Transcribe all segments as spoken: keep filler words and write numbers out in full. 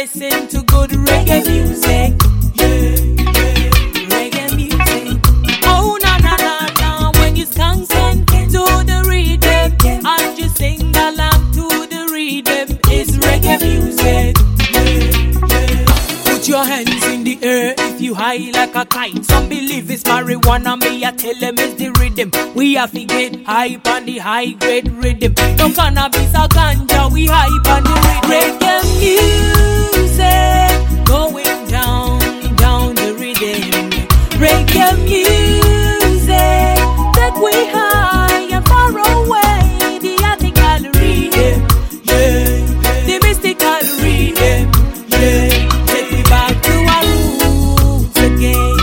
listen to good reggae music. Yeah, yeah, reggae music. Oh na na na na, when you skunk and to the rhythm, and you sing along to the rhythm, it's reggae music. Yeah, yeah. Put your hands in the air if you high like a kite. Some believe it's marijuana, me I tell them it's the rhythm. We have to get hype on the high grade rhythm. No cannabis or ganja, we hype on the rhythm. Reggae music, going down, down the rhythm. Reggae music, that we high and far away. The article rhythm, yeah, the mystical rhythm, yeah. Take me back to our roots again.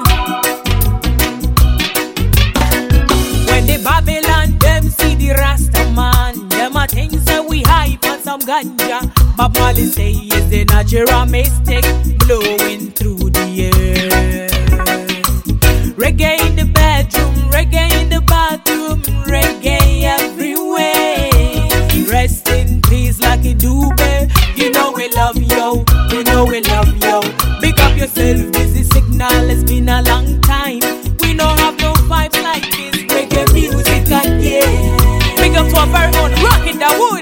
When the Babylon them see the Rasta man, them a think say we hype on some ganja. But Molly say is the natural mystic blowing through the air. Reggae in the bedroom, reggae in the bathroom, reggae everywhere. Rest in peace like a dube. You know we love you, you know we love you. Pick up yourself, busy signal, it's been a long time. We don't have no vibes like this, reggae music again. Pick up to a very own, rockin' the wood.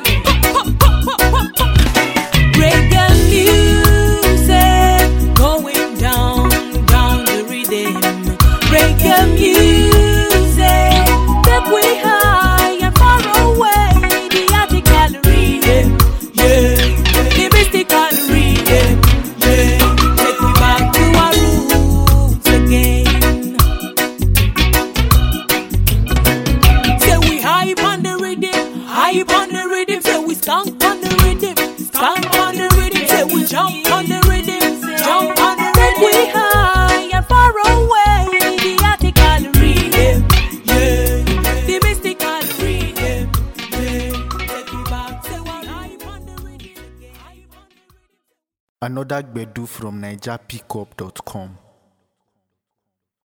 Reggae music, going down, down the rhythm. Reggae music, that we high and far away. The article rhythm, yeah, the mystical rhythm, yeah. Take me back to our roots again. Say we hype on the rhythm, hype on the rhythm. Say we skunk on the rhythm, skunk on the rhythm. Say we jump on the rhythm, jump on the rhythm. We high and far away. The article rhythm, yeah, the mystical rhythm, yeah. Take me back. Say we hype on the rhythm again. Another Gbedu from Niger Pickup dot com.